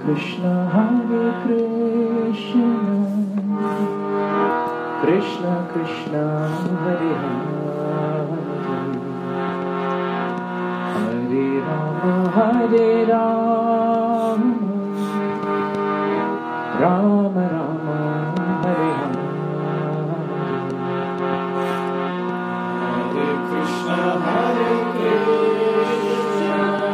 Krishna, Krishna Krishna, Hare Hare, Hare Rama, Rama Rama, Hare Hare. Hare Krishna, Hare Krishna,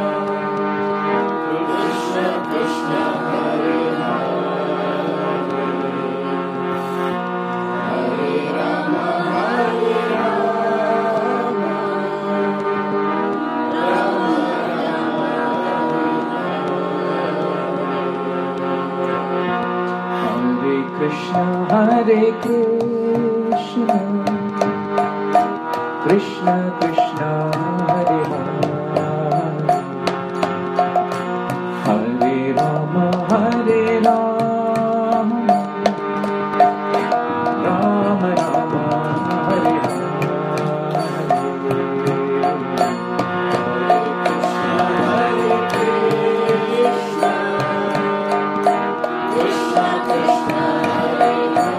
Krishna Krishna, Hare Hare, Hare Rama, Rama Rama, Hare Krishna, Hare Krishna, Krishna Krishna, Hare Hare, Hare Rama, Rama Rama, Hare Hare. Krishna Krishna, Hare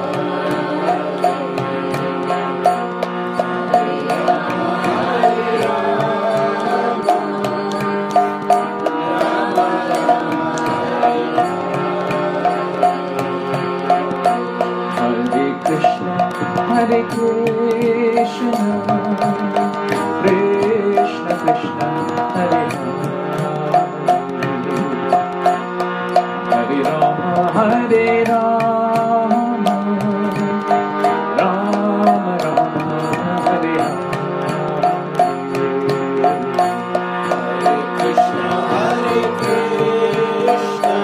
Hare Krishna, Krishna Krishna, Hare Hare, Hare Rama, Rama Rama, Hare Hare. Krishna, Hare Krishna,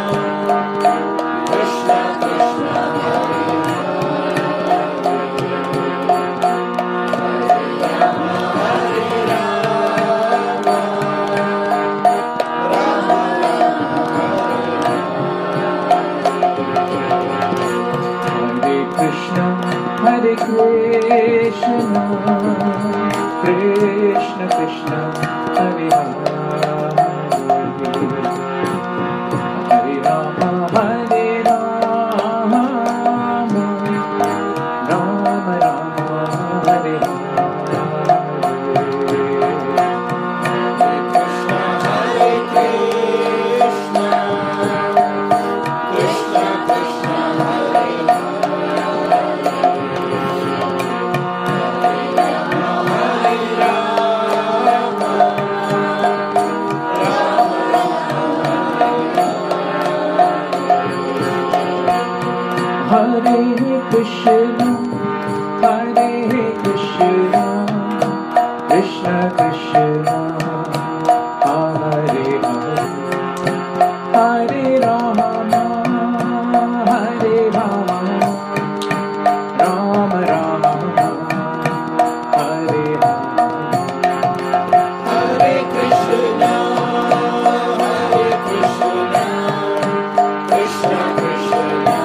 Krishna Krishna, Hare Hare Krishna, Krishna Krishna, Hare Hare, Hare Rama, Rama Rama, Hare Hare. Krishna, Hare Krishna, Krishna Krishna, Hare Hare Krishna, Hare Krishna, Krishna Krishna, Hare Hare, Hare Rama, Rama Rama, Hare Hare. Hare Krishna, Hare Krishna, Krishna Krishna,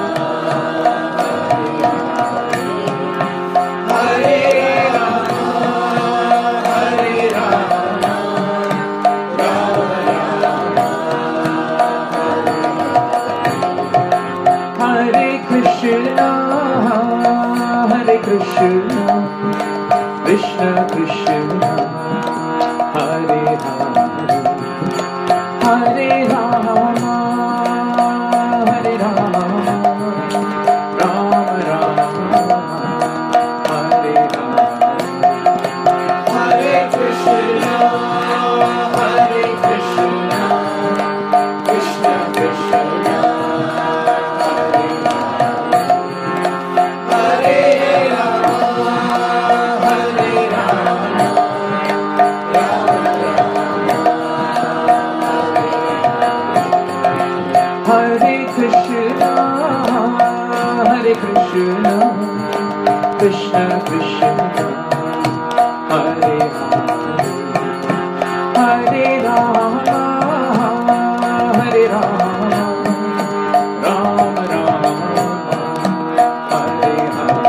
Hare Rama, Hare Rama, Rama Rama, Hare Krishna, Hare Krishna, Krishna Krishna, Hare Hare, Hare Rama, Rama Rama, Hare Hare. Hare Krishna, Hare Krishna, Krishna Krishna, Hare Rama, Hare Rama, Rama Rama, Hare Krishna, Hare Krishna, Krishna Krishna, Hare Hare, Hare Rama, Rama Rama, Hare Hare.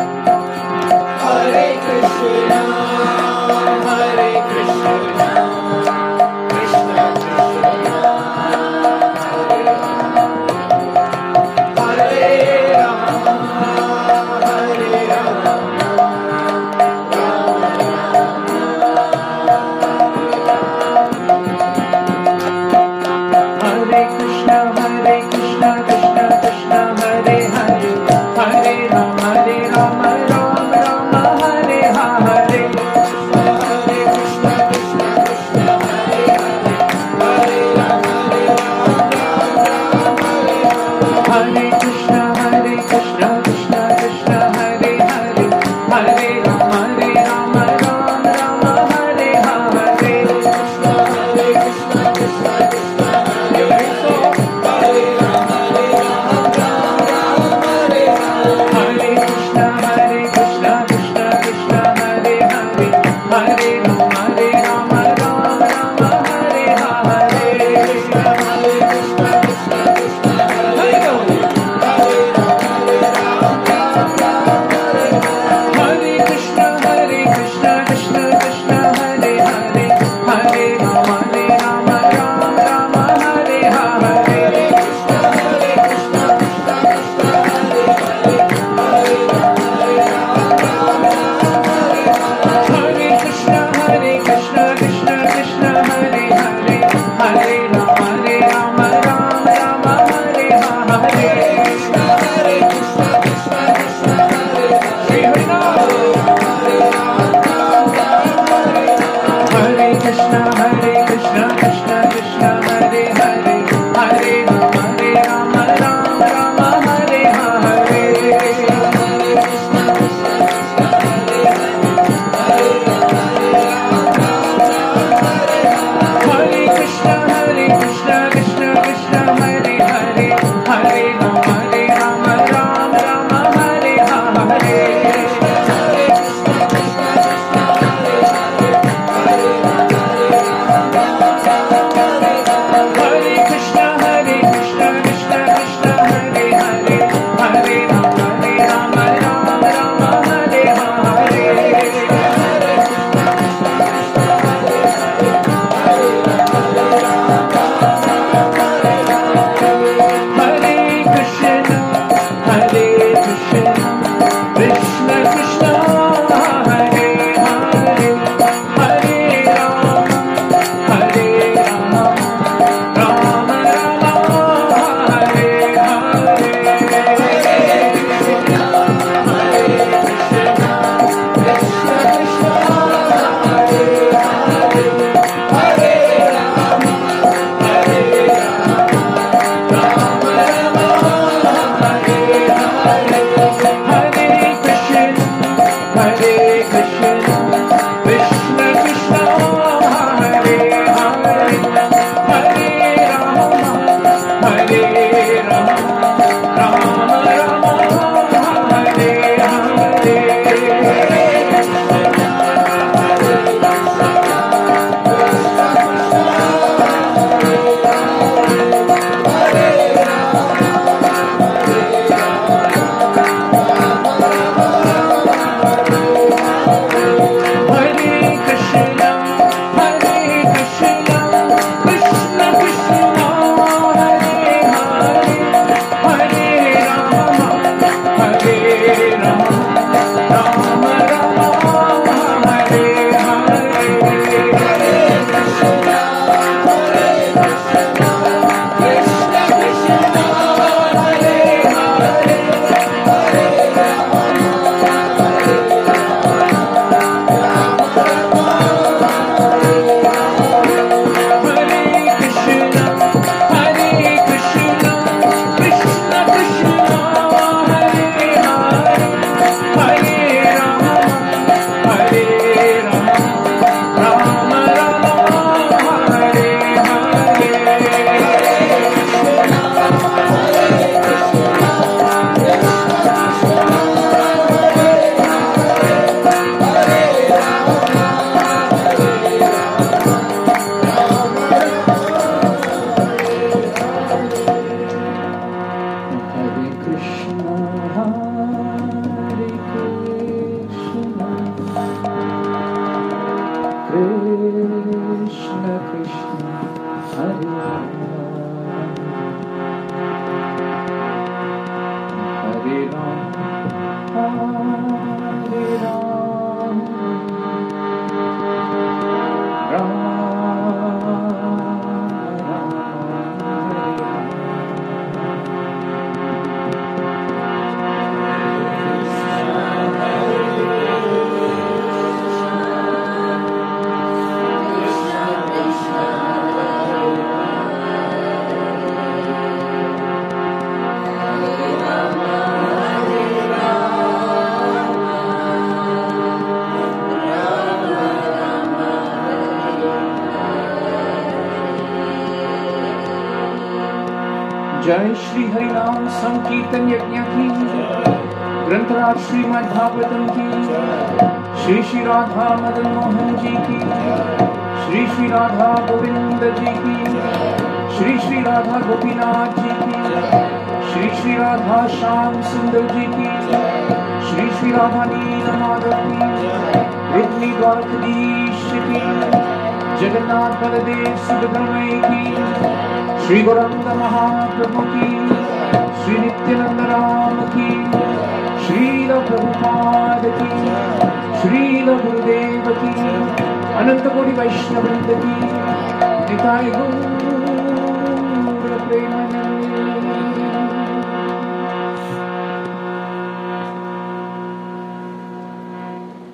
Hare Krishna, Hare Krishna, Krishna Krishna, Hare Rama, जय श्री हरिनाम संकीर्तन यज्ञ की, ग्रंथराज श्रीमद् भागवतम की, श्री श्री राधा मदन मोहन जी की, श्री श्री राधा गोविंद जी की, श्री श्री राधा गोपीनाथ जी की, श्री श्री राधा श्याम सुंदर जी की, श्री श्री राधा नील माधव की, रुक्मिणी द्वारकाधीश की, जगन्नाथ बलदेव सुभद्रमयी की, श्री गौरंग महाप्रभु की, श्री नित्यानंद राम की, श्रील प्रभुपाद की, श्रील गुरुदेव की, अनंत कोटि वैष्णवृंद की, निताय गौर प्रेमानंद।